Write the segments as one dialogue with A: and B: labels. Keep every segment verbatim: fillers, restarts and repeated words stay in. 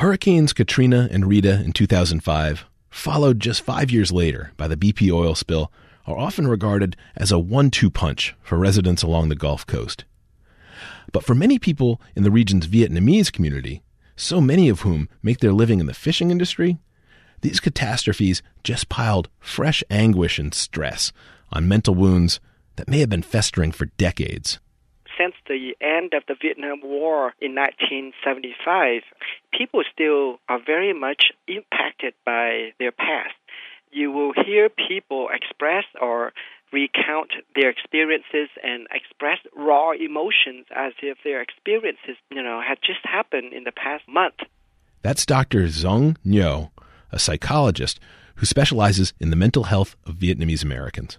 A: Hurricanes Katrina and Rita in two thousand five, followed just five years later by the B P oil spill, are often regarded as a one two punch for residents along the Gulf Coast. But for many people in the region's Vietnamese community, so many of whom make their living in the fishing industry, these catastrophes just piled fresh anguish and stress on mental wounds that may have been festering for decades.
B: Since the end of the Vietnam War in nineteen seventy-five, people still are very much impacted by their past. You will hear people express or recount their experiences and express raw emotions as if their experiences, you know, had just happened in the past month.
A: That's Doctor Dong Ngo, a psychologist who specializes in the mental health of Vietnamese Americans.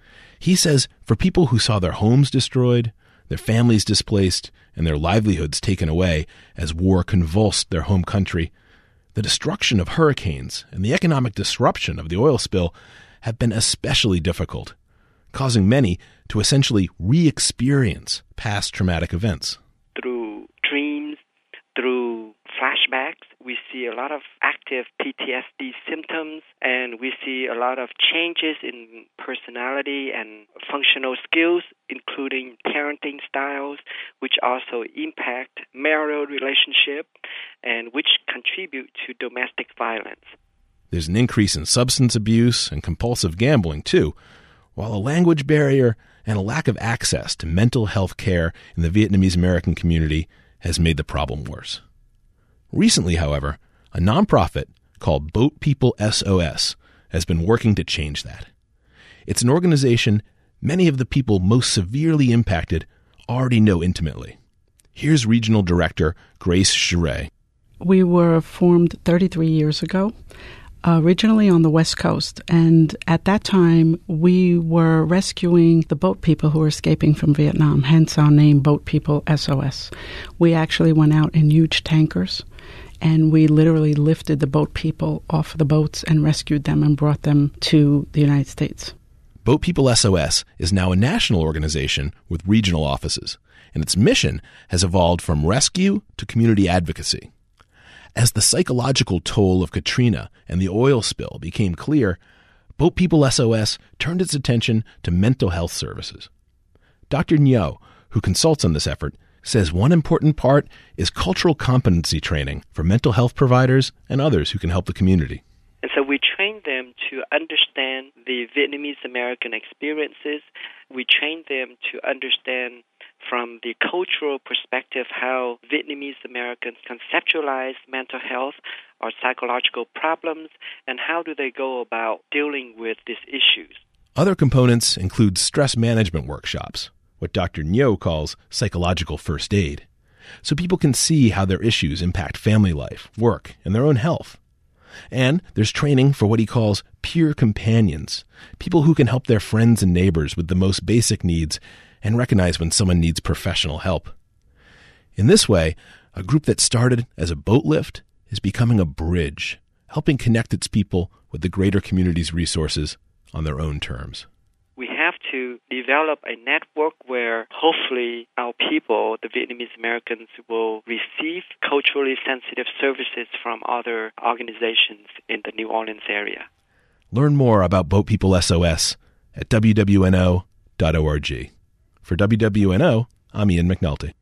A: He says for people who saw their homes destroyed, their families displaced, and their livelihoods taken away as war convulsed their home country, the destruction of hurricanes and the economic disruption of the oil spill have been especially difficult, causing many to essentially re-experience past traumatic events.
B: Through dreams, through flashbacks, we see a lot of active P T S D symptoms, and we see a lot of changes in personality and functional skills, including parenting styles, which also impact marital relationship and which contribute to domestic violence.
A: There's an increase in substance abuse and compulsive gambling, too, while a language barrier and a lack of access to mental health care in the Vietnamese American community has made the problem worse. Recently, however, a nonprofit called Boat People S O S has been working to change that. It's an organization many of the people most severely impacted already know intimately. Here's Regional Director Grace Sheree.
C: We were formed thirty-three years ago, originally on the West Coast, and at that time we were rescuing the boat people who were escaping from Vietnam, hence our name, Boat People S O S. We actually went out in huge tankers, and we literally lifted the boat people off the boats and rescued them and brought them to the United States.
A: Boat People S O S is now a national organization with regional offices, and its mission has evolved from rescue to community advocacy. As the psychological toll of Katrina and the oil spill became clear, Boat People S O S turned its attention to mental health services. Doctor Ngo, who consults on this effort, says one important part is cultural competency training for mental health providers and others who can help the community.
B: And so we train them to understand the Vietnamese American experiences. We train them to understand from the cultural perspective how Vietnamese Americans conceptualize mental health or psychological problems, and how do they go about dealing with these issues.
A: Other components include stress management workshops, what Doctor Ngo calls psychological first aid, so people can see how their issues impact family life, work, and their own health. And there's training for what he calls peer companions, people who can help their friends and neighbors with the most basic needs and recognize when someone needs professional help. In this way, a group that started as a boat lift is becoming a bridge, helping connect its people with the greater community's resources on their own terms.
B: We have to develop a network where hopefully our people, the Vietnamese Americans, will receive culturally sensitive services from other organizations in the New Orleans area.
A: Learn more about Boat People S O S at w w n o dot org. For W W N O, I'm Ian McNulty.